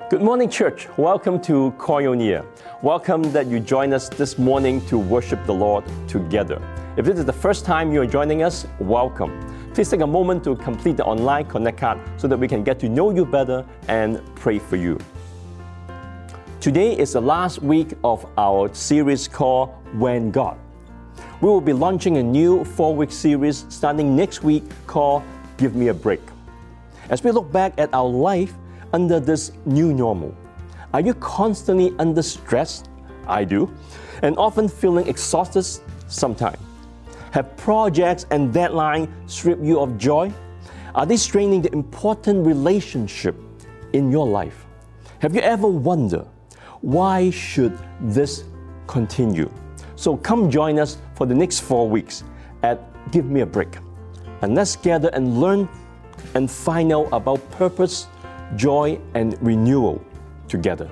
Good morning, church. Welcome to Koinonia. Welcome that you join us this morning to worship the Lord together. If this is the first time you are joining us, welcome. Please take a moment to complete the online Connect card so that we can get to know you better and pray for you. Today is the last week of our series called When God. We will be launching a new 4-week series starting next week called Give Me a Break. As we look back at our life under this new normal, are you constantly under stress? I do. And often feeling exhausted sometimes. Have projects and deadlines strip you of joy? Are they straining the important relationship in your life? Have you ever wondered, why should this continue? So come join us for the next 4 weeks at Give Me a Break. And let's gather and learn and find out about purpose, joy, and renewal together.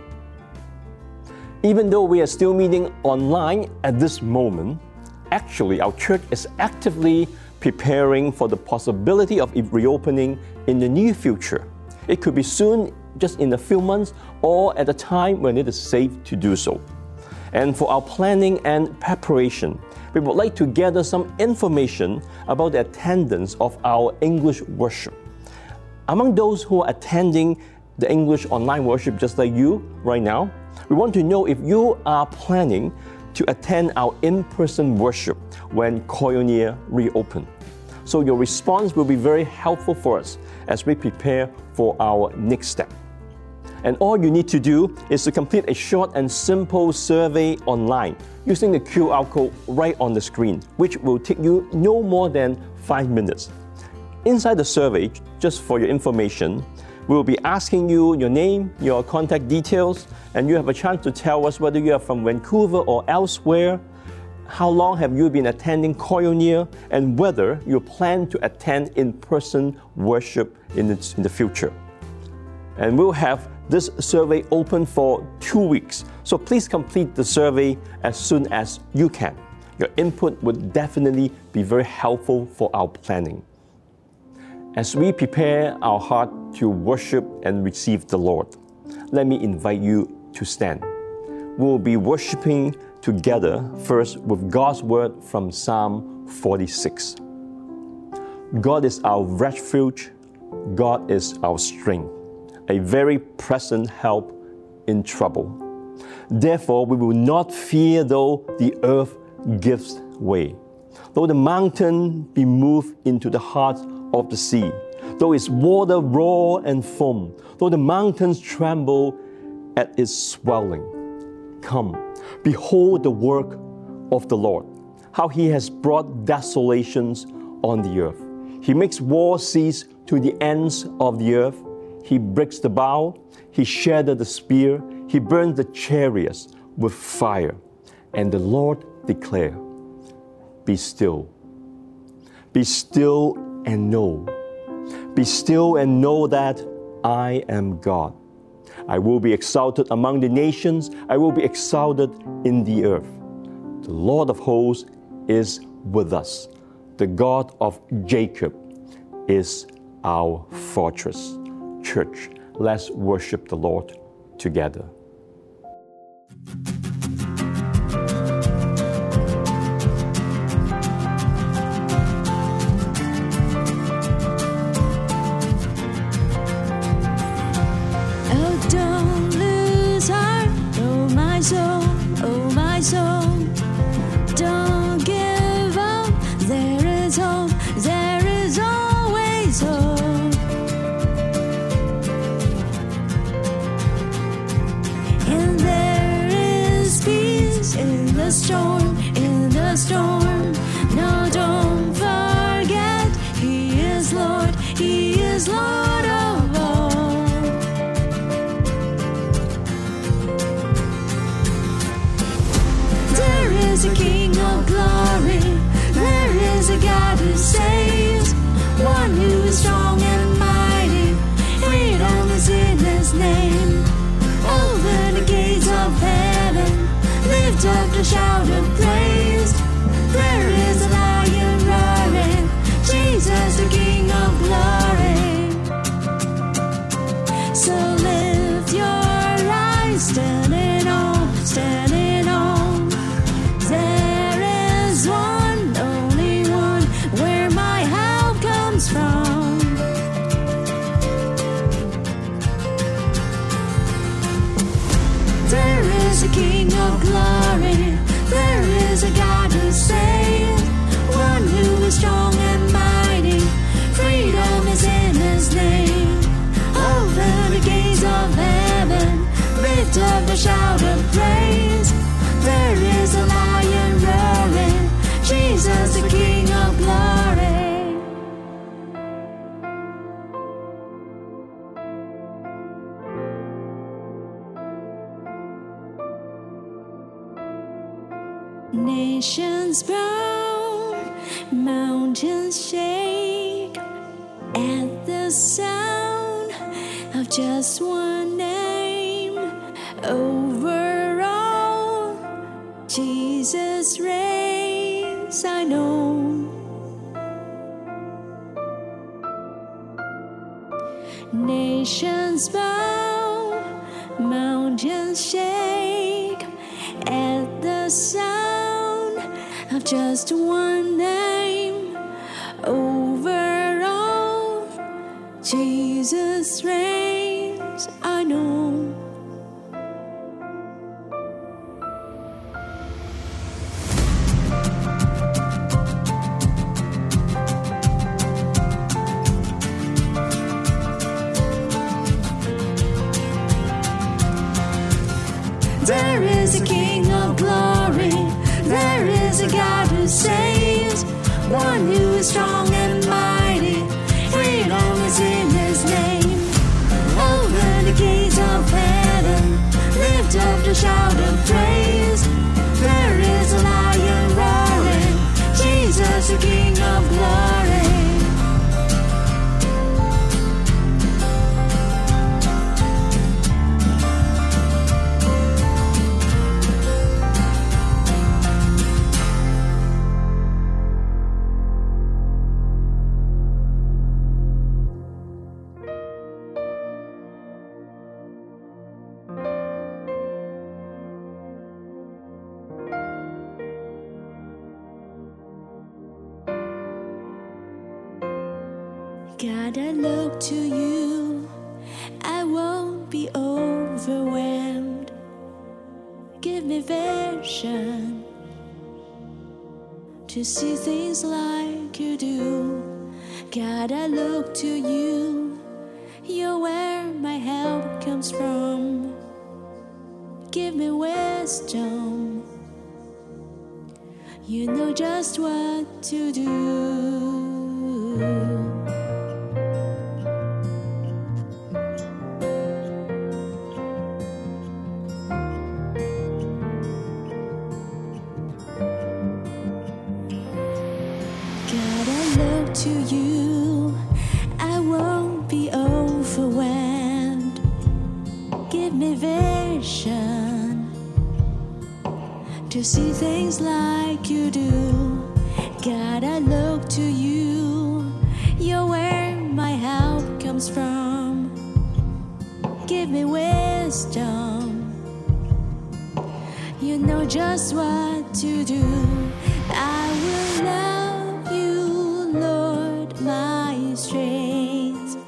Even though we are still meeting online at this moment, actually our church is actively preparing for the possibility of it reopening in the near future. It could be soon, just in a few months, or at a time when it is safe to do so. And for our planning and preparation, we would like to gather some information about the attendance of our English worship. Among those who are attending the English online worship just like you right now, we want to know if you are planning to attend our in-person worship when Koinonia reopen. So your response will be very helpful for us as we prepare for our next step. And all you need to do is to complete a short and simple survey online using the QR code right on the screen, which will take you no more than 5 minutes. Inside the survey, just for your information, we will be asking you your name, your contact details, and you have a chance to tell us whether you are from Vancouver or elsewhere, how long have you been attending Koinonia, and whether you plan to attend in-person worship in the future. And we'll have this survey open for 2 weeks, so please complete the survey as soon as you can. Your input would definitely be very helpful for our planning. As we prepare our heart to worship and receive the Lord, let me invite you to stand. We will be worshiping together first with God's word from Psalm 46. God is our refuge, God is our strength, a very present help in trouble. Therefore, we will not fear though the earth gives way, though the mountain be moved into the heart of the sea, though its water roar and foam, though the mountains tremble at its swelling. Come, behold the work of the Lord, how he has brought desolations on the earth. He makes war cease to the ends of the earth. He breaks the bow, he shattered the spear, he burns the chariots with fire. And the Lord declared, be still. Be still and know. Be still and know that I am God. I will be exalted among the nations. I will be exalted in the earth. The Lord of hosts is with us. The God of Jacob is our fortress. Church, let's worship the Lord together. In the storm, no, don't forget, he is Lord of all. There is a King of glory, there is a God who saves, one who is strong and mighty, freedom is in his name. Over the gates of heaven, lift up the shout of praise. There is a lion roaring, Jesus the King of glory. So lift your of glory. There is a God who saves, one who is strong and mighty. Freedom is in his name. Open the gates of heaven, lift up the shout of praise. There is a lion roaring, Jesus the King of glory. Nations bow, mountains shake at the sound of just one name. Over all, Jesus reigns, I know. Nations bow, mountains shake at the sound of just one name. Over all, Jesus reigns, I know. There is a King of glory. There is a God who saves, one who is strong and mighty. Freedom is in his name. Open the gates of heaven, lift up the shout of praise. There is a lion roaring, Jesus the King of glory. God, I look to you, I won't be overwhelmed. Give me vision to see things like you do. God, I look to you, you're where my help comes from. Give me wisdom, you know just what to do. To you, I won't be overwhelmed. Give me vision to see things like you do. God, I look to you, you're where my help comes from. Give me wisdom, you know just what to do. I will love you, Lord, my strength.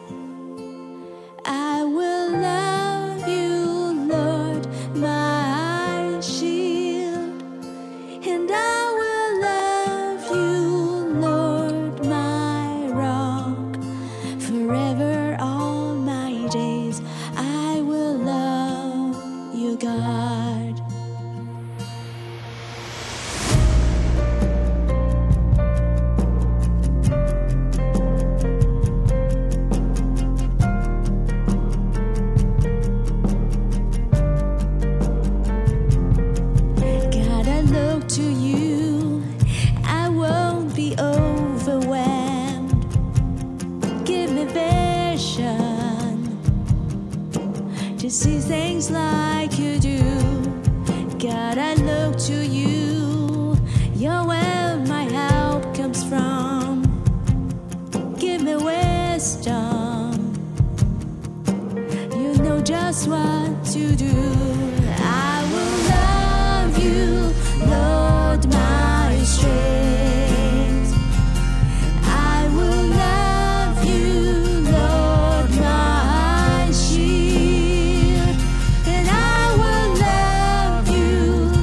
I will love you, Lord, my shield. And I will love you, Lord, my rock. Forever all my days I will love you, God. To you, I won't be overwhelmed. Give me vision to see things like you do. God, I look to you, you're where my help comes from. Give me wisdom, you know just what to do. I will love you, Lord, my strength. I will love you, Lord, my shield. And I will love you,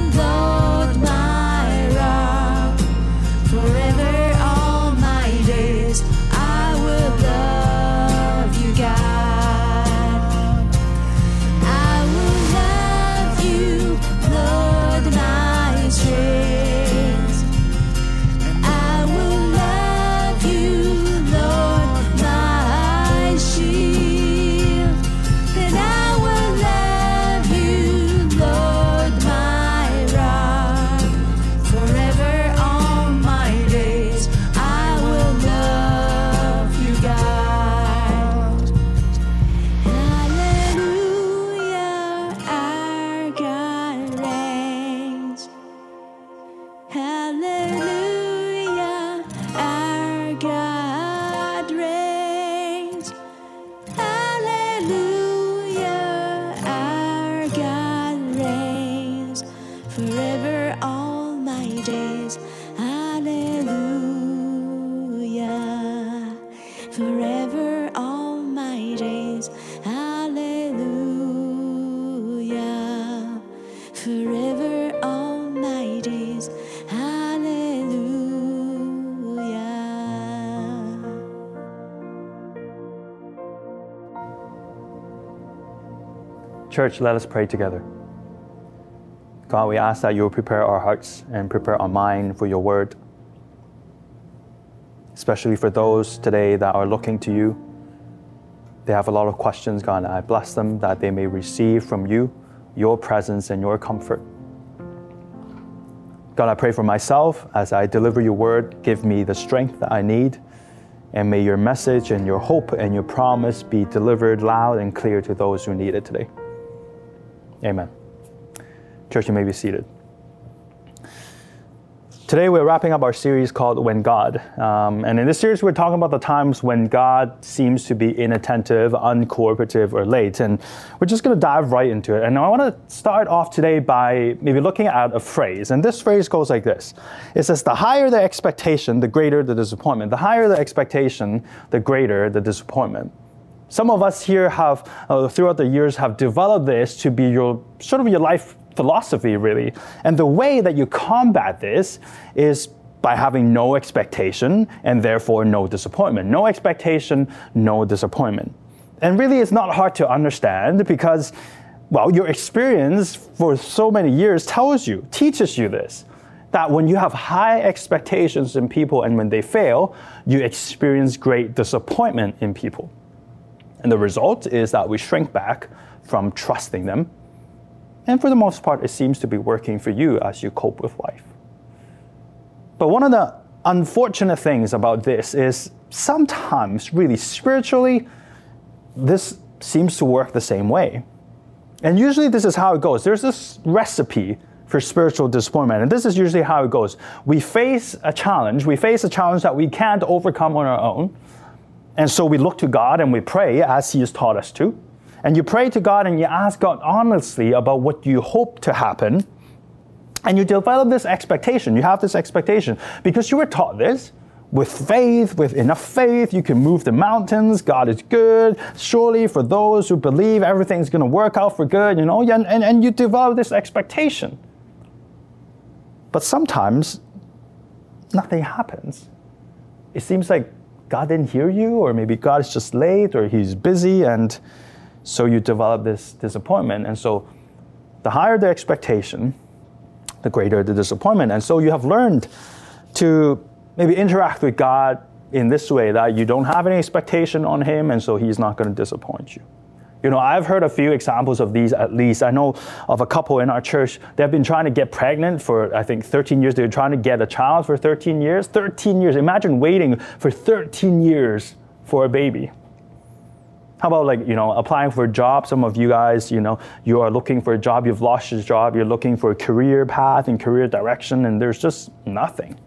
Church, let us pray together. God, we ask that you will prepare our hearts and prepare our mind for your word, especially for those today that are looking to you. They have a lot of questions, God. I bless them that they may receive from you your presence and your comfort. God, I pray for myself as I deliver your word. Give me the strength that I need, and may your message and your hope and your promise be delivered loud and clear to those who need it today. Amen. Church, you may be seated. Today we're wrapping up our series called When God. And in this series we're talking about the times when God seems to be inattentive, uncooperative, or late. And we're just going to dive right into it. And I want to start off today by maybe looking at a phrase. And this phrase goes like this. It says, the higher the expectation, the greater the disappointment. The higher the expectation, the greater the disappointment. Some of us here have, throughout the years, have developed this to be your life philosophy, really. And the way that you combat this is by having no expectation and therefore no disappointment. No expectation, no disappointment. And really it's not hard to understand because, well, your experience for so many years teaches you this. That when you have high expectations in people and when they fail, you experience great disappointment in people. And the result is that we shrink back from trusting them. And for the most part, it seems to be working for you as you cope with life. But one of the unfortunate things about this is sometimes, really spiritually, this seems to work the same way. And usually this is how it goes. There's this recipe for spiritual disappointment. And this is usually how it goes. We face a challenge that we can't overcome on our own. And so we look to God and we pray as He has taught us to. And you pray to God and you ask God honestly about what you hope to happen. And you develop this expectation. You have this expectation because you were taught this. With faith, with enough faith, you can move the mountains. God is good. Surely for those who believe, everything's going to work out for good, and you develop this expectation. But sometimes nothing happens. It seems like God didn't hear you, or maybe God is just late, or He's busy, and so you develop this disappointment. And so the higher the expectation, the greater the disappointment. And so you have learned to maybe interact with God in this way, that you don't have any expectation on Him, and so He's not going to disappoint you. I've heard a few examples of these at least. I know of a couple in our church. They've been trying to get pregnant for, I think, 13 years. They were trying to get a child for 13 years. 13 years. Imagine waiting for 13 years for a baby. How about applying for a job? Some of you guys, you are looking for a job, you've lost your job, you're looking for a career path and career direction, and there's just nothing.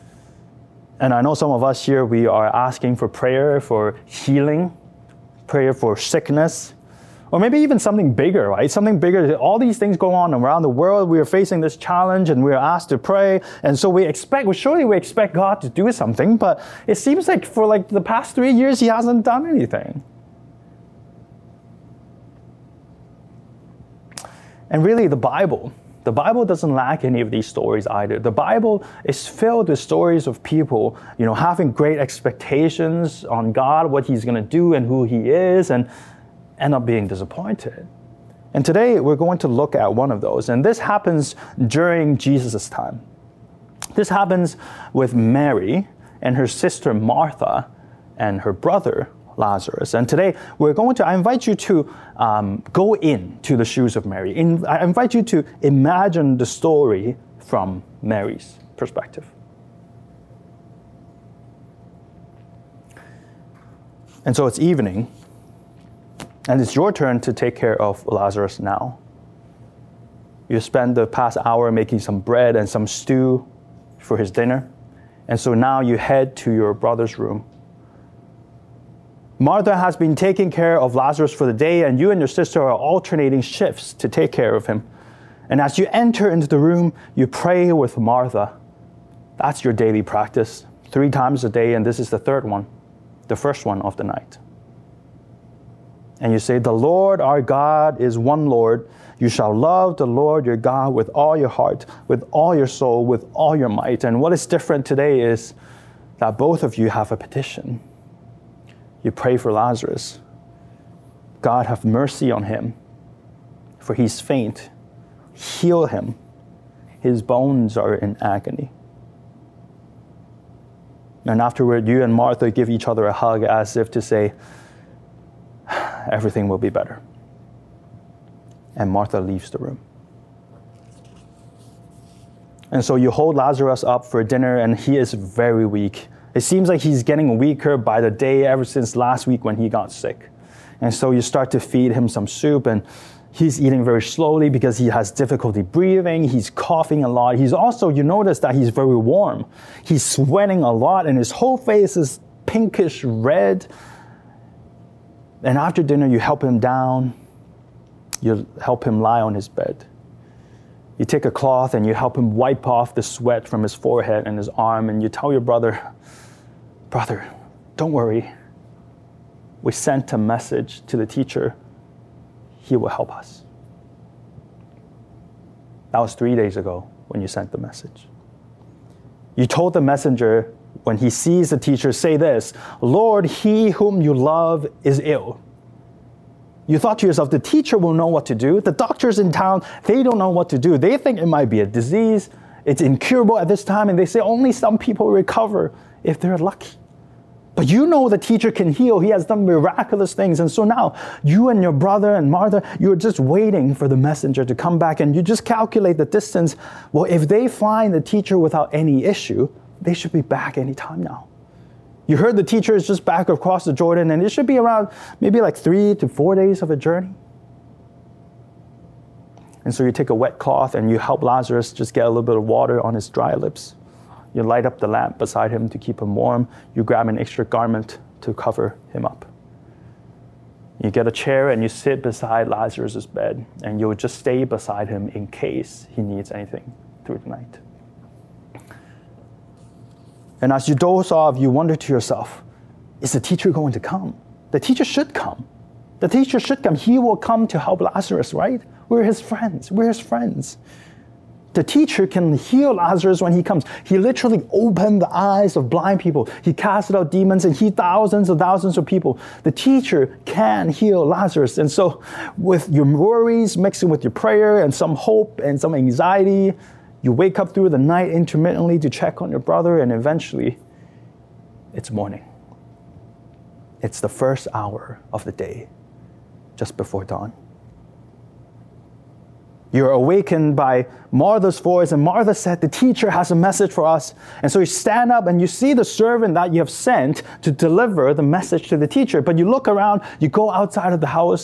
And I know some of us here, we are asking for prayer for healing, prayer for sickness, or maybe even something bigger, right? Something bigger. All these things go on around the world. We are facing this challenge and we are asked to pray. And so we expect God to do something, but it seems like for the past 3 years, He hasn't done anything. And really, the Bible doesn't lack any of these stories either. The Bible is filled with stories of people, having great expectations on God, what He's going to do and who He is, and end up being disappointed. And today, we're going to look at one of those. And this happens during Jesus' time. This happens with Mary and her sister Martha and her brother Lazarus. And today I invite you to go into the shoes of Mary. I invite you to imagine the story from Mary's perspective. And so it's evening, and it's your turn to take care of Lazarus now. You spent the past hour making some bread and some stew for his dinner. And so now you head to your brother's room. Martha has been taking care of Lazarus for the day, and you and your sister are alternating shifts to take care of him. And as you enter into the room, you pray with Martha. That's your daily practice, 3 times a day, and this is the third one, the first one of the night. And you say, the Lord our God is one Lord. You shall love the Lord your God with all your heart, with all your soul, with all your might. And what is different today is that both of you have a petition. You pray for Lazarus. God, have mercy on him. for he's faint. Heal him. His bones are in agony." And afterward, you and Martha give each other a hug as if to say, "Everything will be better." And Martha leaves the room. And so you hold Lazarus up for dinner, and he is very weak. It seems like he's getting weaker by the day ever since last week when he got sick. And so you start to feed him some soup, and he's eating very slowly because he has difficulty breathing. He's coughing a lot. He's also, you notice that he's very warm. He's sweating a lot, and his whole face is pinkish red. And after dinner, you help him down. You help him lie on his bed. You take a cloth and you help him wipe off the sweat from his forehead and his arm, and you tell your brother, "Brother, don't worry. We sent a message to the teacher. He will help us." That was 3 days ago when you sent the message. You told the messenger, when he sees the teacher, say this, "Lord, he whom you love is ill." You thought to yourself, the teacher will know what to do. The doctors in town, they don't know what to do. They think it might be a disease. It's incurable at this time, and they say only some people recover if they're lucky. But you know the teacher can heal. He has done miraculous things. And so now, you and your brother and Martha, you're just waiting for the messenger to come back, and you just calculate the distance. Well, if they find the teacher without any issue, they should be back any time now. You heard the teacher is just back across the Jordan, and it should be around maybe like 3 to 4 days of a journey. And so you take a wet cloth and you help Lazarus just get a little bit of water on his dry lips. You light up the lamp beside him to keep him warm. You grab an extra garment to cover him up. You get a chair and you sit beside Lazarus' bed, and you'll just stay beside him in case he needs anything through the night. And as you doze off, you wonder to yourself, is the teacher going to come? The teacher should come. The teacher should come. He will come to help Lazarus, right? We're his friends. We're his friends. The teacher can heal Lazarus when he comes. He literally opened the eyes of blind people. He casted out demons and healed thousands of people. The teacher can heal Lazarus. And so with your worries mixing with your prayer and some hope and some anxiety, you wake up through the night intermittently to check on your brother, and eventually it's morning. It's the first hour of the day, just before dawn. You're awakened by Martha's voice, and Martha said, "The teacher has a message for us." And so you stand up and you see the servant that you have sent to deliver the message to the teacher. But you look around, you go outside of the house,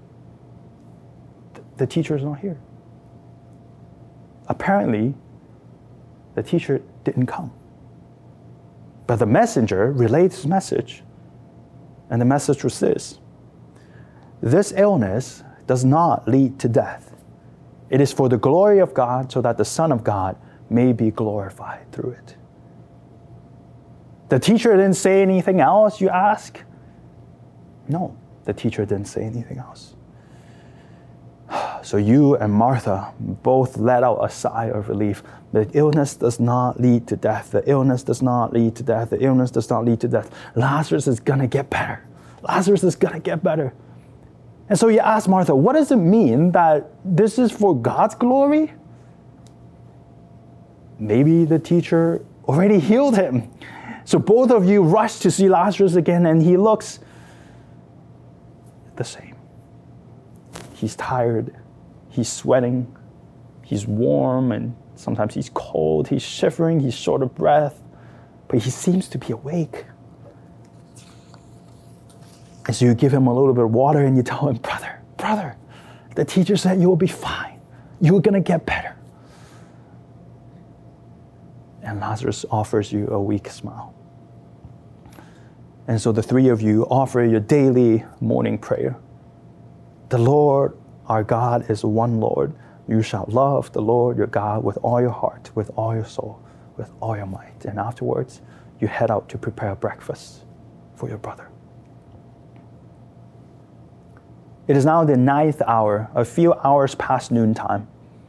the teacher is not here. Apparently, the teacher didn't come. But the messenger relayed his message, and the message was this: this illness does not lead to death. It is for the glory of God, so that the Son of God may be glorified through it. The teacher didn't say anything else, you ask? No, the teacher didn't say anything else. So you and Martha both let out a sigh of relief. The illness does not lead to death. The illness does not lead to death. The illness does not lead to death. Lazarus is going to get better. Lazarus is going to get better. And so you ask Martha, what does it mean that this is for God's glory? Maybe the teacher already healed him. So both of you rush to see Lazarus again, and he looks the same. He's tired, he's sweating, he's warm, and sometimes he's cold, he's shivering, he's short of breath, but he seems to be awake. And so you give him a little bit of water and you tell him, brother, the teacher said you will be fine. You're going to get better. And Lazarus offers you a weak smile. And so the three of you offer your daily morning prayer. The Lord our God is one Lord. You shall love the Lord your God with all your heart, with all your soul, with all your might. And afterwards, you head out to prepare breakfast for your brother. It is now the 9th hour, a few hours past noontime.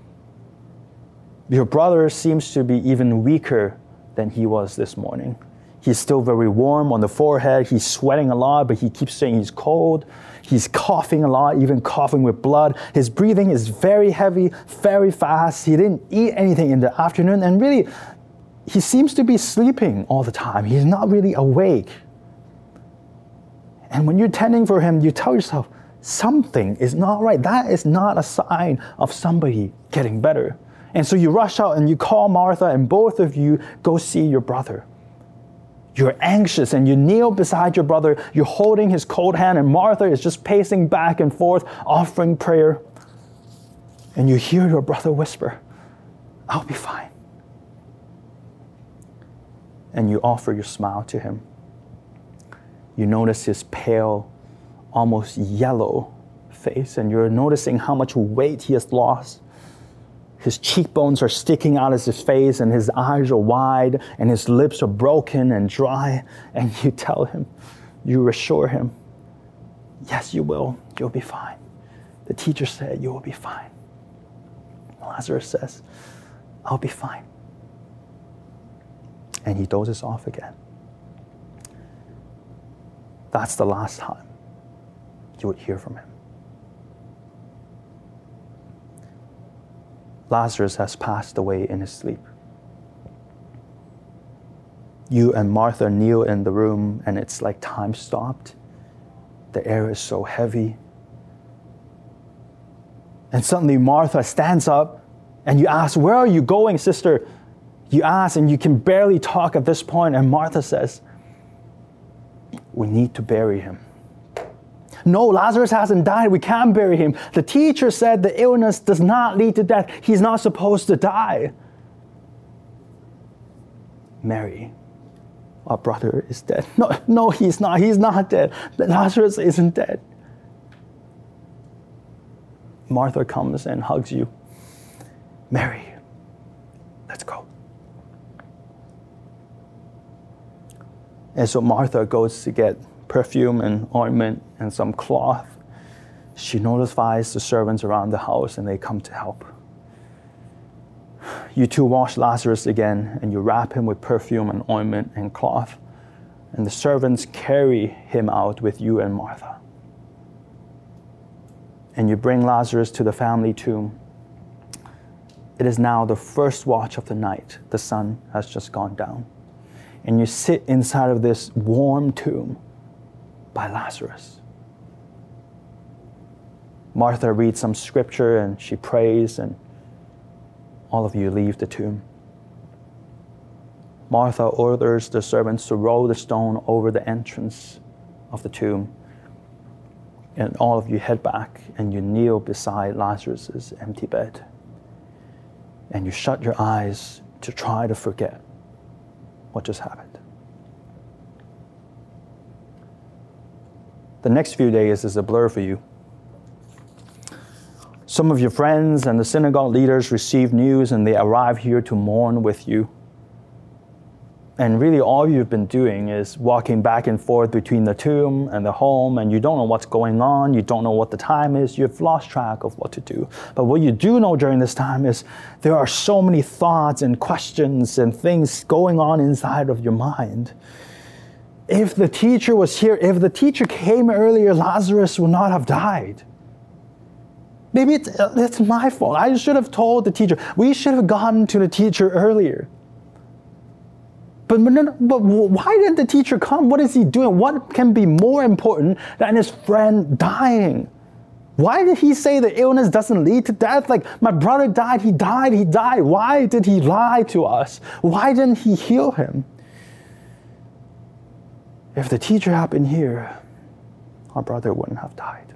Your brother seems to be even weaker than he was this morning. He's still very warm on the forehead. He's sweating a lot, but he keeps saying he's cold. He's coughing a lot, even coughing with blood. His breathing is very heavy, very fast. He didn't eat anything in the afternoon, and really, he seems to be sleeping all the time. He's not really awake. And when you're tending for him, you tell yourself, something is not right. That is not a sign of somebody getting better. And so you rush out and you call Martha, and both of you go see your brother. You're anxious and you kneel beside your brother. You're holding his cold hand, and Martha is just pacing back and forth, offering prayer. And you hear your brother whisper, "I'll be fine." And you offer your smile to him. You notice his pale, almost yellow face, and you're noticing how much weight he has lost. His cheekbones are sticking out of his face, and his eyes are wide, and his lips are broken and dry. And you tell him, you reassure him, yes, you will. You'll be fine. The teacher said you will be fine. Lazarus says, I'll be fine. And he dozes off again. That's the last time you would hear from him. Lazarus has passed away in his sleep. You and Martha kneel in the room, and it's like time stopped. The air is so heavy. And suddenly Martha stands up, and you ask, "Where are you going, sister?" You ask, and you can barely talk at this point, and Martha says, "We need to bury him." "No, Lazarus hasn't died. We can't bury him. The teacher said the illness does not lead to death. He's not supposed to die." "Mary, our brother is dead." No, he's not. He's not dead. Lazarus isn't dead." Martha comes and hugs you. "Mary, let's go." And so Martha goes to get perfume and ointment and some cloth. She notifies the servants around the house, and they come to help. You two wash Lazarus again, and you wrap him with perfume and ointment and cloth, and the servants carry him out with you and Martha. And you bring Lazarus to the family tomb. It is now the first watch of the night. The sun has just gone down. And you sit inside of this warm tomb by Lazarus. Martha reads some scripture and she prays, and all of you leave the tomb. Martha orders the servants to roll the stone over the entrance of the tomb, and all of you head back and you kneel beside Lazarus's empty bed, and you shut your eyes to try to forget what just happened. The next few days is a blur for you. Some of your friends and the synagogue leaders receive news, and they arrive here to mourn with you. And really all you've been doing is walking back and forth between the tomb and the home, and you don't know what's going on, you don't know what the time is, you've lost track of what to do. But what you do know during this time is there are so many thoughts and questions and things going on inside of your mind. If the teacher was here, if the teacher came earlier, Lazarus would not have died. Maybe it's my fault. I should have told the teacher. We should have gotten to the teacher earlier. But why didn't the teacher come? What is he doing? What can be more important than his friend dying? Why did he say the illness doesn't lead to death? Like, my brother died, he died. Why did he lie to us? Why didn't he heal him? If the teacher had been here, our brother wouldn't have died.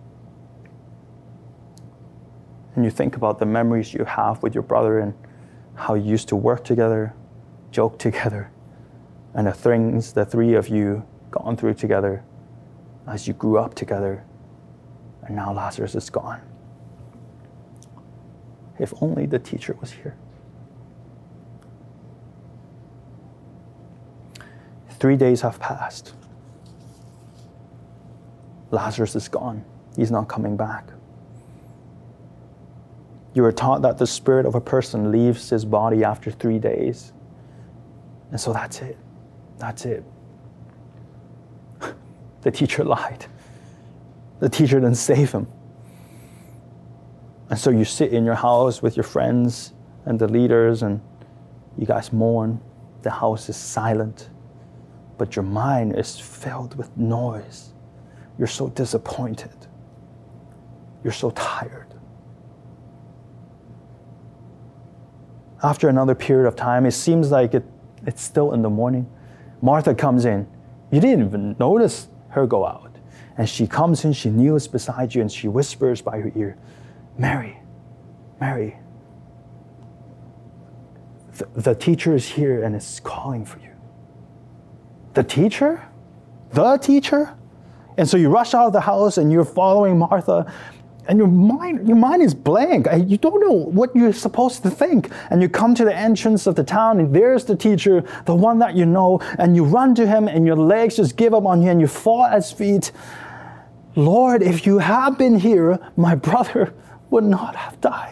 And you think about the memories you have with your brother and how you used to work together, joke together, and the things the three of you gone through together as you grew up together, and now Lazarus is gone. If only the teacher was here. 3 days have passed. Lazarus is gone. He's not coming back. You were taught that the spirit of a person leaves his body after 3 days. And so that's it. That's it. The teacher lied. The teacher didn't save him. And so you sit in your house with your friends and the leaders, and you guys mourn. The house is silent, but your mind is filled with noise. You're so disappointed. You're so tired. After another period of time, it seems like it's still in the morning. Martha comes in. You didn't even notice her go out. And she comes in, she kneels beside you, and she whispers by your ear, Mary, Mary, the teacher is here and is calling for you. The teacher? The teacher? And so you rush out of the house and you're following Martha, and your mind is blank. You don't know what you're supposed to think. And you come to the entrance of the town, and there's the teacher, the one that you know, and you run to him, and your legs just give up on you, and you fall at his feet. Lord, if you had been here, my brother would not have died.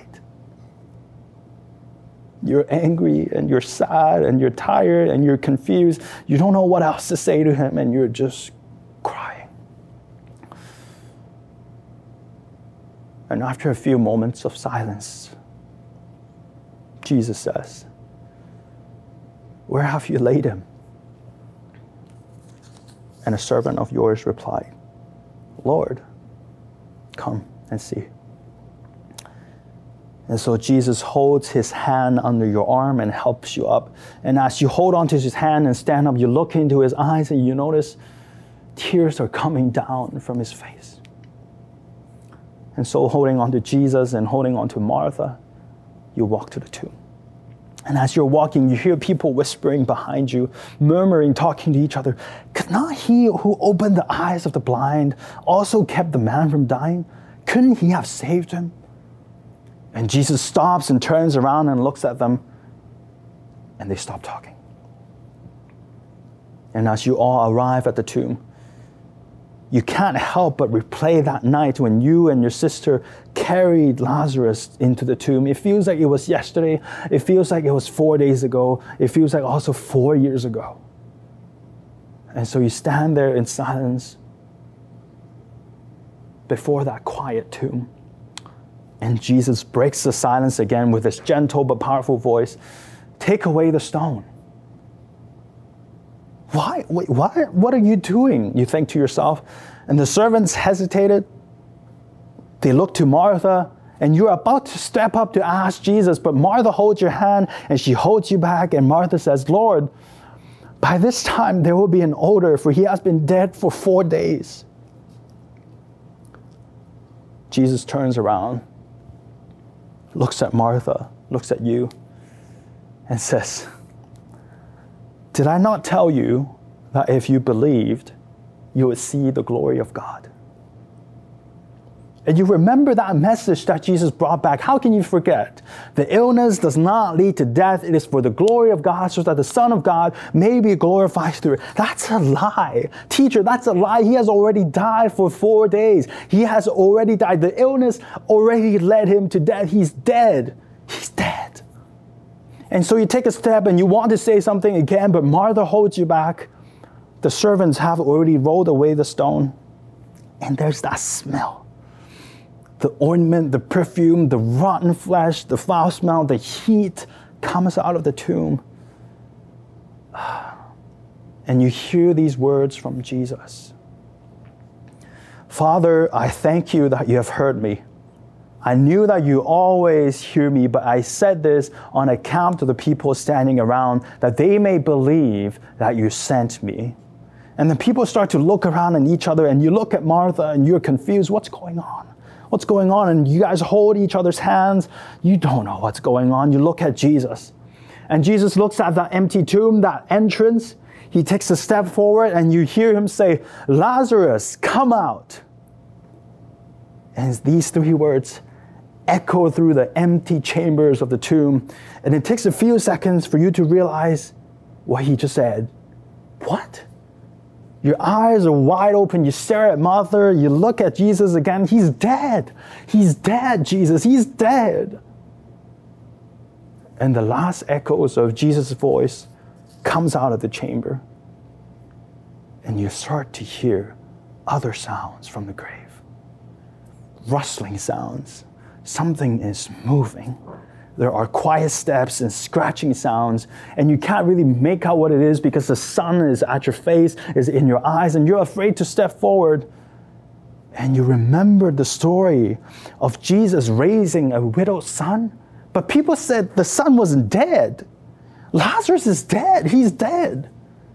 You're angry, and you're sad, and you're tired, and you're confused. You don't know what else to say to him, and you're just crying. And after a few moments of silence, Jesus says, where have you laid him? And a servant of yours replied, Lord, come and see. And so Jesus holds his hand under your arm and helps you up. And as you hold onto his hand and stand up, you look into his eyes and you notice tears are coming down from his face. And so holding onto Jesus and holding onto Martha, you walk to the tomb. And as you're walking, you hear people whispering behind you, murmuring, talking to each other. Could not he who opened the eyes of the blind also kept the man from dying? Couldn't he have saved him? And Jesus stops and turns around and looks at them, and they stop talking. And as you all arrive at the tomb, you can't help but replay that night when you and your sister carried Lazarus into the tomb. It feels like it was yesterday. It feels like it was 4 days ago. It feels like also 4 years ago. And so you stand there in silence before that quiet tomb. And Jesus breaks the silence again with his gentle but powerful voice. Take away the stone. Why? Wait, what are you doing? You think to yourself. And the servants hesitated. They looked to Martha, and you're about to step up to ask Jesus, but Martha holds your hand and she holds you back, and Martha says, Lord, by this time there will be an odor, for he has been dead for 4 days. Jesus turns around, looks at Martha, looks at you, and says, did I not tell you that if you believed, you would see the glory of God? And you remember that message that Jesus brought back. How can you forget? The illness does not lead to death. It is for the glory of God, so that the Son of God may be glorified through it. That's a lie. Teacher, that's a lie. He has already died for 4 days. He has already died. The illness already led him to death. He's dead. He's dead. And so you take a step and you want to say something again, but Martha holds you back. The servants have already rolled away the stone. And there's that smell. The ointment, the perfume, the rotten flesh, the foul smell, the heat comes out of the tomb. And you hear these words from Jesus. Father, I thank you that you have heard me. I knew that you always hear me, but I said this on account of the people standing around, that they may believe that you sent me. And the people start to look around at each other, and you look at Martha and you're confused. What's going on? What's going on? And you guys hold each other's hands. You don't know what's going on. You look at Jesus. And Jesus looks at that empty tomb, that entrance. He takes a step forward and you hear him say, Lazarus, come out. And these 3 words echo through the empty chambers of the tomb. And it takes a few seconds for you to realize what he just said. What? Your eyes are wide open. You stare at Martha. You look at Jesus again. He's dead. He's dead, Jesus. He's dead. And the last echoes of Jesus' voice comes out of the chamber. And you start to hear other sounds from the grave. rustling sounds. Something is moving. There are quiet steps and scratching sounds, and you can't really make out what it is because the sun is at your face, is in your eyes, and you're afraid to step forward. And you remember the story of Jesus raising a widowed son, but people said the son wasn't dead. Lazarus is dead. He's dead.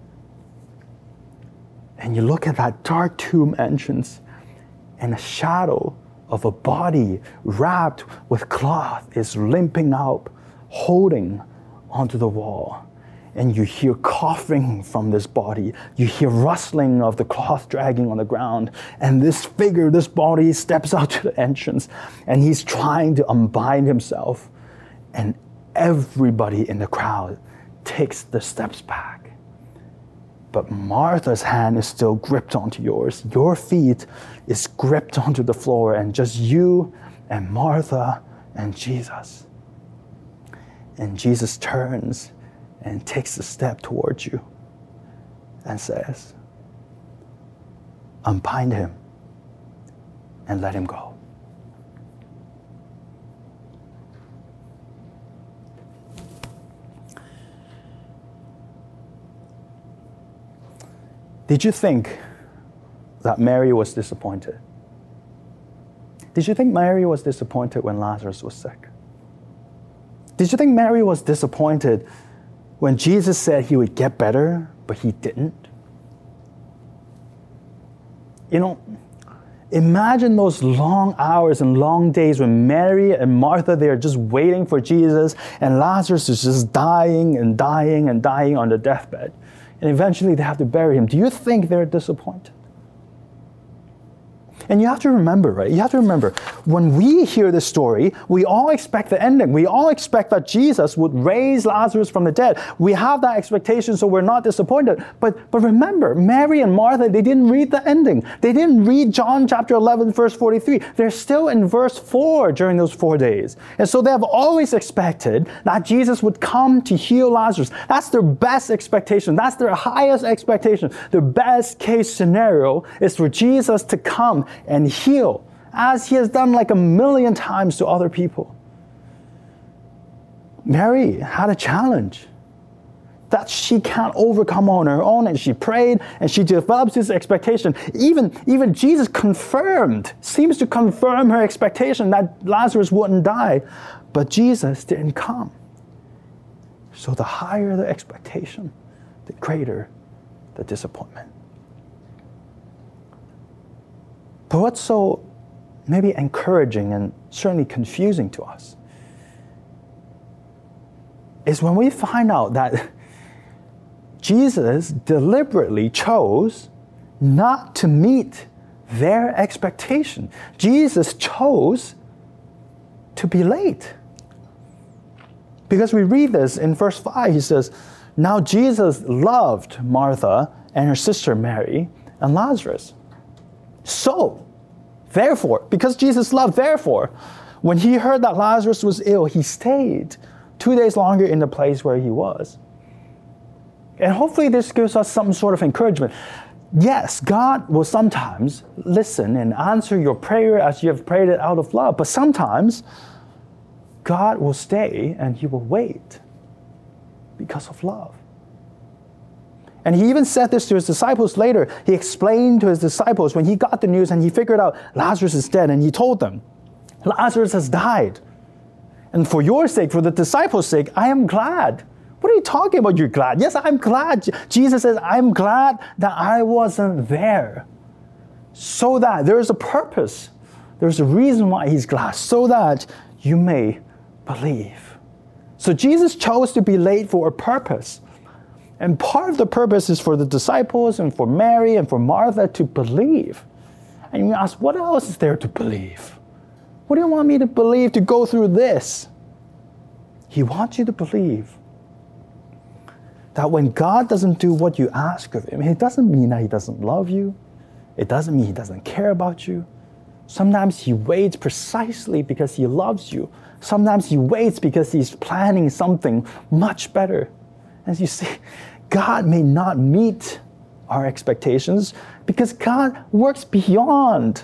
And you look at that dark tomb entrance, and a shadow of a body wrapped with cloth is limping out, holding onto the wall. And you hear coughing from this body. You hear rustling of the cloth dragging on the ground. And this figure, this body, steps out to the entrance, and he's trying to unbind himself. And everybody in the crowd takes the steps back. But Martha's hand is still gripped onto yours. Your feet is gripped onto the floor, and just you and Martha and Jesus. And Jesus turns and takes a step towards you and says, unbind him and let him go. Did you think that Mary was disappointed? Did you think Mary was disappointed when Lazarus was sick? Did you think Mary was disappointed when Jesus said he would get better, but he didn't? You know, imagine those long hours and long days when Mary and Martha, they are just waiting for Jesus, and Lazarus is just dying and dying and dying on the deathbed. And eventually they have to bury him. Do you think they're disappointed? And you have to remember, right? You have to remember, when we hear this story, we all expect the ending. We all expect that Jesus would raise Lazarus from the dead. We have that expectation, so we're not disappointed. But remember, Mary and Martha, they didn't read the ending. They didn't read John chapter 11, verse 43. They're still in verse 4 during those 4 days. And so they have always expected that Jesus would come to heal Lazarus. That's their best expectation. That's their highest expectation. Their best case scenario is for Jesus to come and heal, as he has done like 1,000,000 times to other people. Mary had a challenge that she can't overcome on her own, and she prayed and she develops this expectation. Even Jesus seems to confirm her expectation that Lazarus wouldn't die, but Jesus didn't come. So the higher the expectation, the greater the disappointment. But what's so maybe encouraging and certainly confusing to us is when we find out that Jesus deliberately chose not to meet their expectation. Jesus chose to be late. Because we read this in verse 5, he says, now Jesus loved Martha and her sister Mary and Lazarus. So, therefore, because Jesus loved, therefore, when he heard that Lazarus was ill, he stayed 2 days longer in the place where he was. And hopefully this gives us some sort of encouragement. Yes, God will sometimes listen and answer your prayer as you have prayed it out of love, but sometimes God will stay and he will wait because of love. And he even said this to his disciples later. He explained to his disciples when he got the news and he figured out Lazarus is dead, and he told them, Lazarus has died. And for your sake, for the disciples' sake, I am glad. What are you talking about, you're glad? Yes, I'm glad. Jesus says, I'm glad that I wasn't there. So that there is a purpose. There's a reason why he's glad. So that you may believe. So Jesus chose to be late for a purpose. And part of the purpose is for the disciples and for Mary and for Martha to believe. And you ask, what else is there to believe? What do you want me to believe to go through this? He wants you to believe that when God doesn't do what you ask of him, it doesn't mean that he doesn't love you. It doesn't mean he doesn't care about you. Sometimes he waits precisely because he loves you. Sometimes he waits because he's planning something much better. As you see, God may not meet our expectations because God works beyond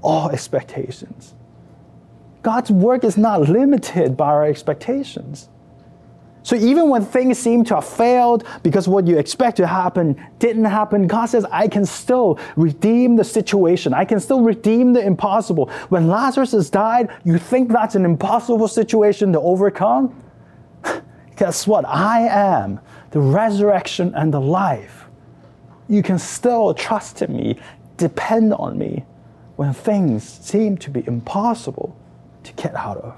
all expectations. God's work is not limited by our expectations. So even when things seem to have failed because what you expect to happen didn't happen, God says, I can still redeem the situation. I can still redeem the impossible. When Lazarus has died, you think that's an impossible situation to overcome? Guess what? I am the resurrection and the life. You can still trust in me, depend on me, when things seem to be impossible to get out of.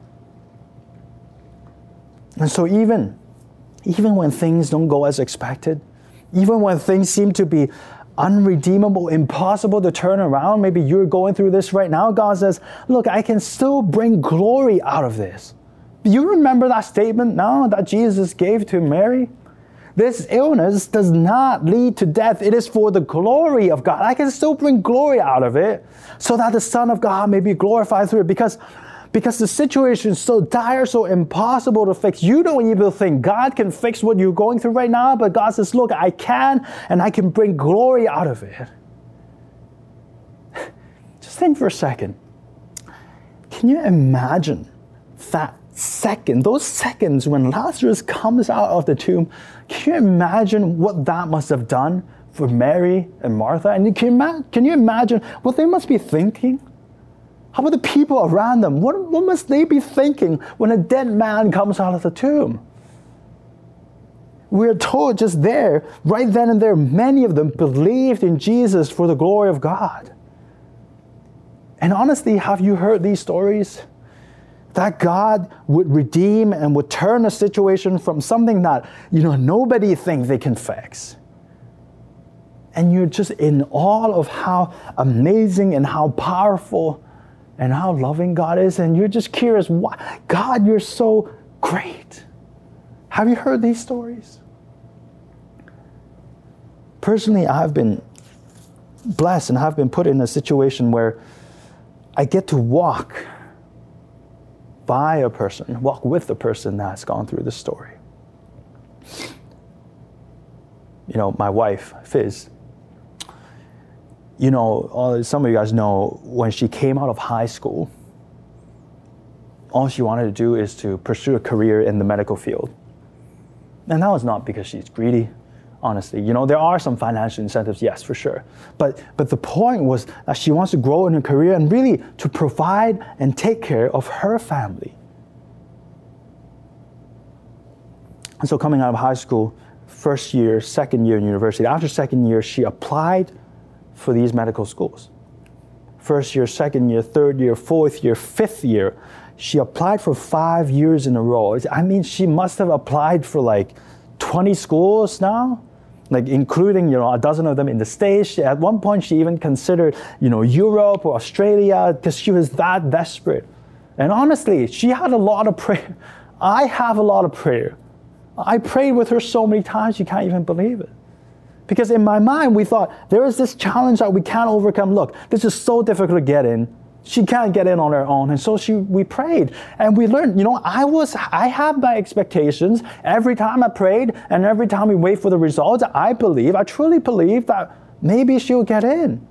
And so even when things don't go as expected, even when things seem to be unredeemable, impossible to turn around, maybe you're going through this right now, God says, look, I can still bring glory out of this. Do you remember that statement now that Jesus gave to Mary? This illness does not lead to death. It is for the glory of God. I can still bring glory out of it so that the Son of God may be glorified through it, because the situation is so dire, so impossible to fix. You don't even think God can fix what you're going through right now, but God says, look, I can, and I can bring glory out of it. Just think for a second. Can you imagine that second, those seconds when Lazarus comes out of the tomb? Can you imagine what that must have done for Mary and Martha? And can you imagine what they must be thinking? How about the people around them? What must they be thinking when a dead man comes out of the tomb? We're told just there, right then and there, many of them believed in Jesus for the glory of God. And honestly, have you heard these stories? That God would redeem and would turn a situation from something that, nobody thinks they can fix. And you're just in awe of how amazing and how powerful and how loving God is, and you're just curious, why? God, you're so great. Have you heard these stories? Personally, I've been blessed and I've been put in a situation where I get to walk with a person that's gone through this story. My wife, Fizz, some of you guys know when she came out of high school, all she wanted to do is to pursue a career in the medical field. And that was not because she's greedy, honestly. There are some financial incentives, yes, for sure. But the point was that she wants to grow in her career and really to provide and take care of her family. And so coming out of high school, first year, second year in university, after second year, she applied for these medical schools. First year, second year, third year, fourth year, fifth year. She applied for 5 years in a row. I mean, she must have applied for like 20 schools now, like including, a dozen of them in the States. At one point, she even considered, Europe or Australia because she was that desperate. And honestly, she had a lot of prayer. I have a lot of prayer. I prayed with her so many times, you can't even believe it. Because in my mind, we thought, there is this challenge that we can't overcome. Look, this is so difficult to get in. She can't get in on her own. And so we prayed. And we learned, I have my expectations. Every time I prayed and every time we wait for the results, I truly believe that maybe she'll get in.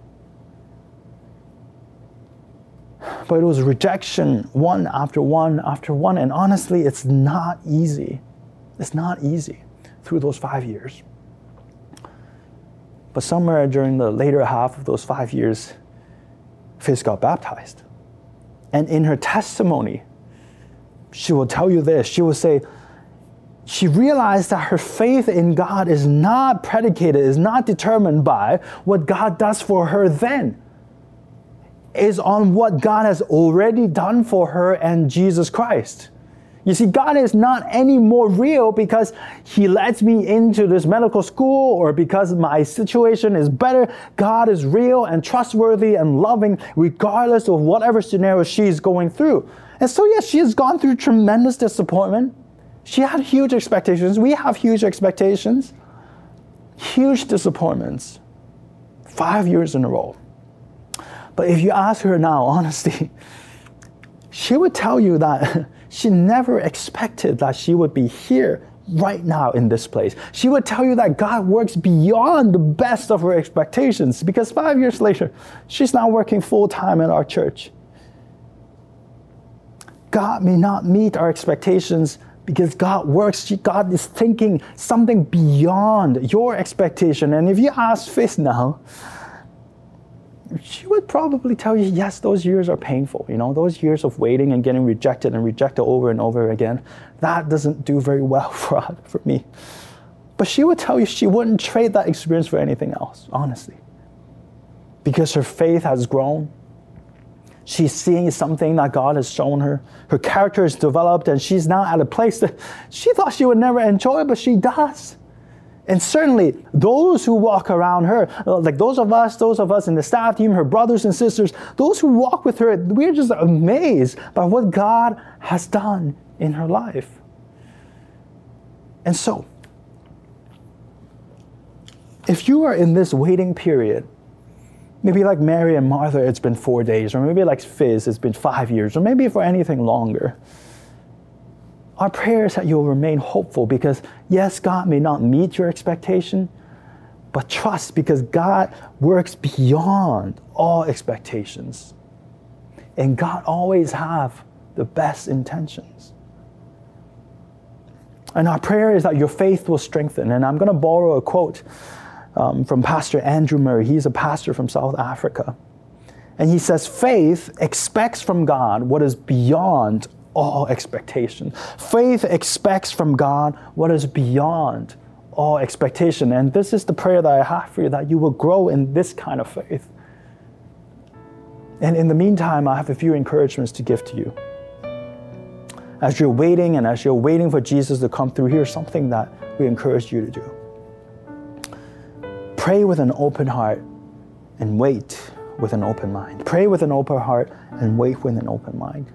But it was rejection, one after one after one. And honestly, it's not easy. It's not easy through those 5 years. But somewhere during the later half of those 5 years, Fizz got baptized. And in her testimony, she will tell you this. She will say, she realized that her faith in God is not predicated, is not determined by what God does for her then. Is on what God has already done for her and Jesus Christ. You see, God is not any more real because He lets me into this medical school or because my situation is better. God is real and trustworthy and loving regardless of whatever scenario she's going through. And so, yes, she has gone through tremendous disappointment. She had huge expectations. We have huge expectations. Huge disappointments. 5 years in a row. But if you ask her now, honestly, she would tell you that she never expected that she would be here right now in this place. She would tell you that God works beyond the best of her expectations, because 5 years later, she's now working full-time in our church. God may not meet our expectations because God works. God is thinking something beyond your expectation. And if you ask Fizz now, she would probably tell you, yes, those years are painful. Those years of waiting and getting rejected over and over again, that doesn't do very well for me. But she would tell you she wouldn't trade that experience for anything else, honestly. Because her faith has grown. She's seeing something that God has shown her. Her character is developed, and she's now at a place that she thought she would never enjoy, but she does. And certainly, those who walk around her, like those of us in the staff team, her brothers and sisters, those who walk with her, we're just amazed by what God has done in her life. And so, if you are in this waiting period, maybe like Mary and Martha, it's been 4 days, or maybe like Fizz, it's been 5 years, or maybe for anything longer. Our prayer is that you'll remain hopeful, because yes, God may not meet your expectation, but trust, because God works beyond all expectations. And God always have the best intentions. And our prayer is that your faith will strengthen. And I'm going to borrow a quote from Pastor Andrew Murray. He's a pastor from South Africa. And he says, faith expects from God what is beyond all expectation. Faith expects from God what is beyond all expectation. And this is the prayer that I have for you, that you will grow in this kind of faith. And in the meantime, I have a few encouragements to give to you. As you're waiting, and as you're waiting for Jesus to come through, here's something that we encourage you to do. Pray with an open heart and wait with an open mind. Pray with an open heart and wait with an open mind.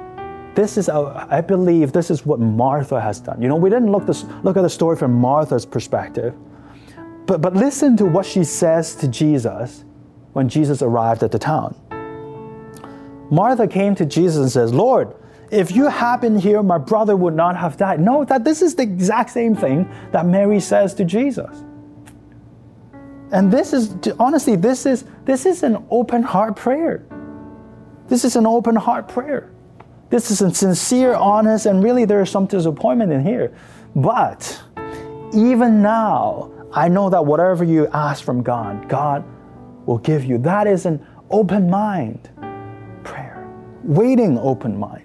I believe this is what Martha has done. We didn't look at the story from Martha's perspective, but listen to what she says to Jesus when Jesus arrived at the town. Martha came to Jesus and says, Lord, if you had been here, my brother would not have died. No, that this is the exact same thing that Mary says to Jesus. And this is an open heart prayer. This is an open heart prayer. This is a sincere, honest, and really there is some disappointment in here. But even now, I know that whatever you ask from God, God will give you. That is an open mind prayer. Waiting open-minded.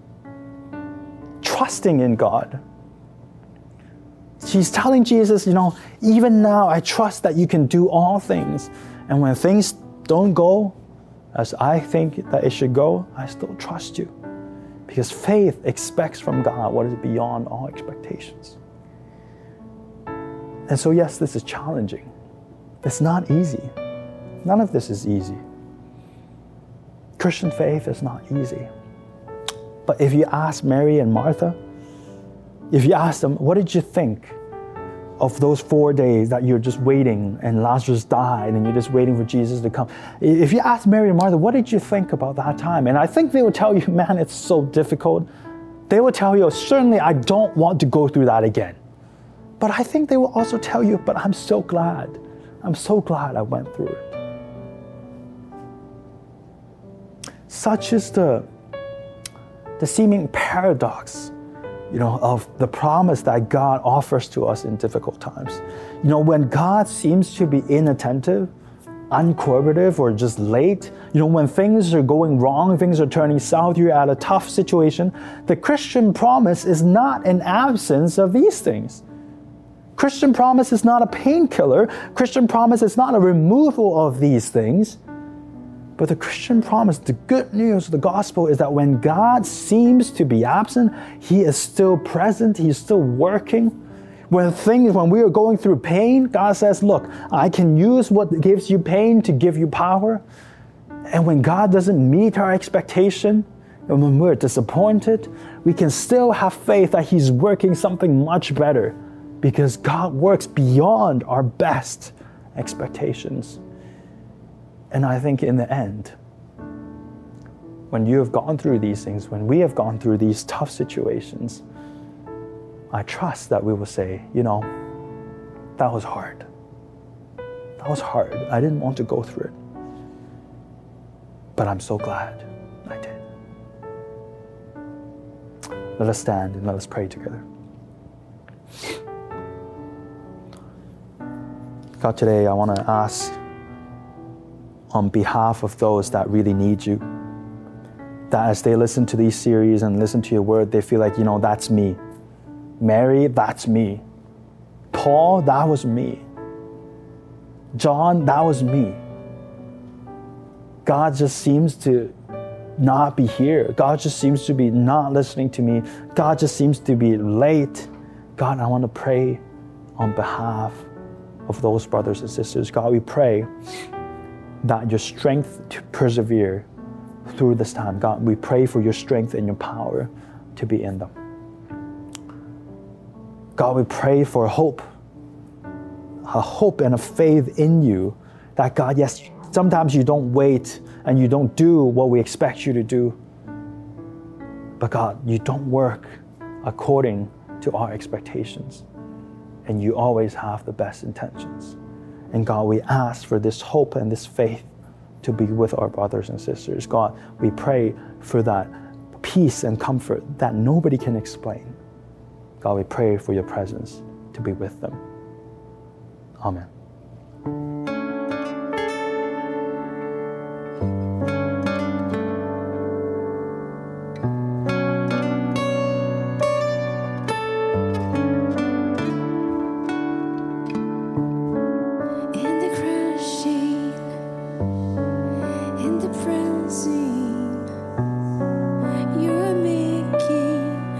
Trusting in God. She's telling Jesus, even now I trust that you can do all things. And when things don't go as I think that it should go, I still trust you. Because faith expects from God what is beyond all expectations. And so yes, this is challenging. It's not easy. None of this is easy. Christian faith is not easy. But if you ask Mary and Martha, if you ask them, what did you think of those 4 days that you're just waiting and Lazarus died and you're just waiting for Jesus to come? If you ask Mary and Martha, what did you think about that time? And I think they would tell you, man, it's so difficult. They would tell you, certainly I don't want to go through that again. But I think they will also tell you, but I'm so glad. I'm so glad I went through it. Such is the seeming paradox, of the promise that God offers to us in difficult times. When God seems to be inattentive, uncooperative, or just late, when things are going wrong, things are turning south, you're at a tough situation, the Christian promise is not an absence of these things. Christian promise is not a painkiller. Christian promise is not a removal of these things. But the Christian promise, the good news of the gospel, is that when God seems to be absent, He is still present, He's still working. When we are going through pain, God says, look, I can use what gives you pain to give you power. And when God doesn't meet our expectation, and when we're disappointed, we can still have faith that He's working something much better, because God works beyond our best expectations. And I think in the end, when you have gone through these things, when we have gone through these tough situations, I trust that we will say, you know, that was hard. That was hard. I didn't want to go through it. But I'm so glad I did. Let us stand and let us pray together. God, today I want to ask on behalf of those that really need you, that as they listen to these series and listen to your word, they feel like, you know, that's me. Mary, that's me. Paul, that was me. John, that was me. God just seems to not be here. God just seems to be not listening to me. God just seems to be late. God, I want to pray on behalf of those brothers and sisters. God, we pray that your strength to persevere through this time. God, we pray for your strength and your power to be in them. God, we pray for hope, a hope and a faith in you that, God, yes, sometimes you don't wait and you don't do what we expect you to do. But God, you don't work according to our expectations. And you always have the best intentions. And God, we ask for this hope and this faith to be with our brothers and sisters. God, we pray for that peace and comfort that nobody can explain. God, we pray for your presence to be with them. Amen.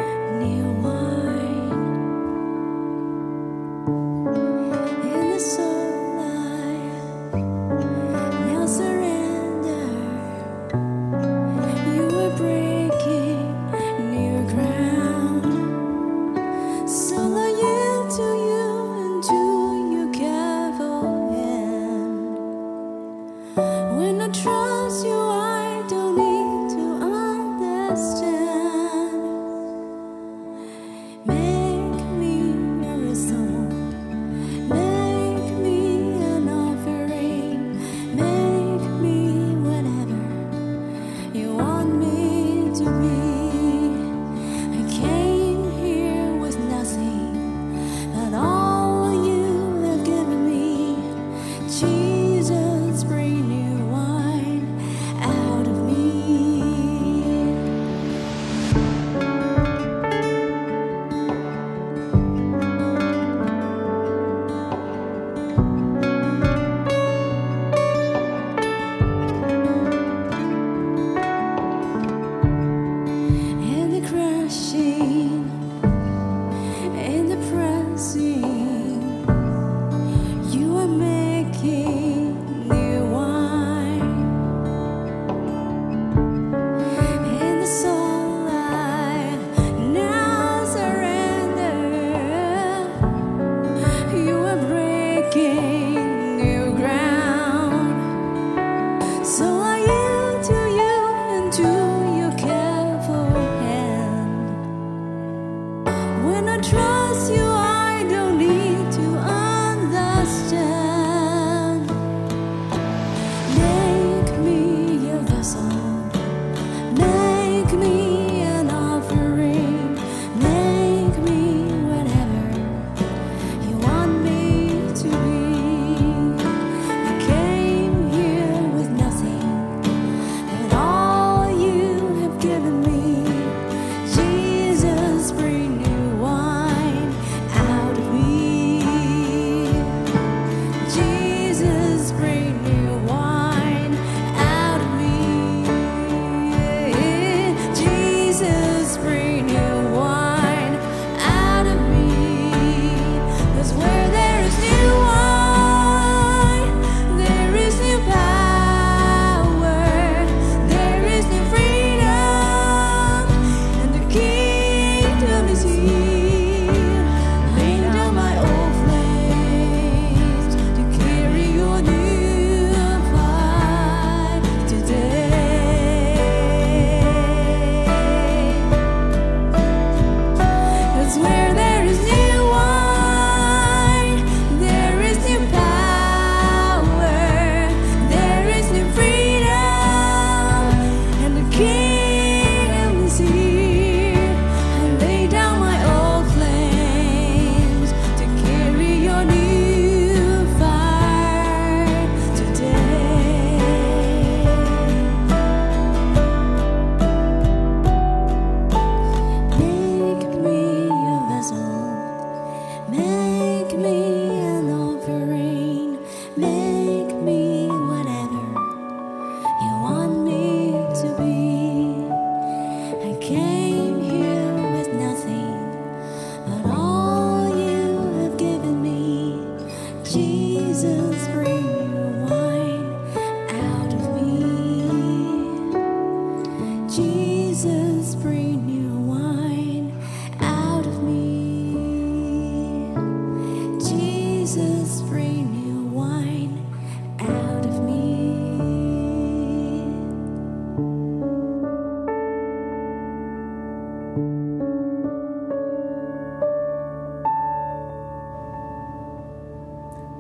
So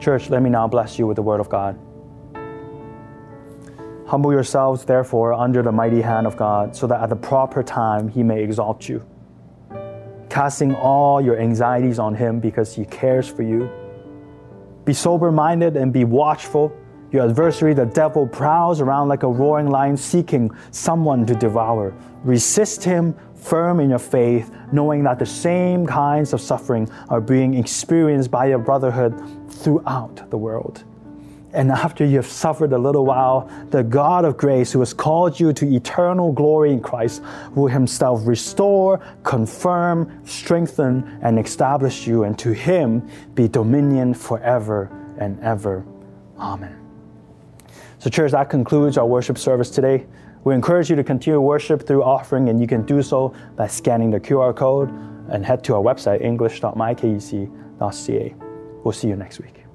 Church, let me now bless you with the word of God. Humble yourselves, therefore, under the mighty hand of God, so that at the proper time he may exalt you, casting all your anxieties on him because he cares for you. Be sober-minded and be watchful. Your adversary, the devil, prowls around like a roaring lion seeking someone to devour. Resist him, firm in your faith, knowing that the same kinds of suffering are being experienced by your brotherhood throughout the world. And after you have suffered a little while, the God of grace, who has called you to eternal glory in Christ, will himself restore, confirm, strengthen, and establish you, and to him be dominion forever and ever. Amen. So church, that concludes our worship service today. We encourage you to continue worship through offering, and you can do so by scanning the QR code and head to our website, english.mykec.ca. We'll see you next week.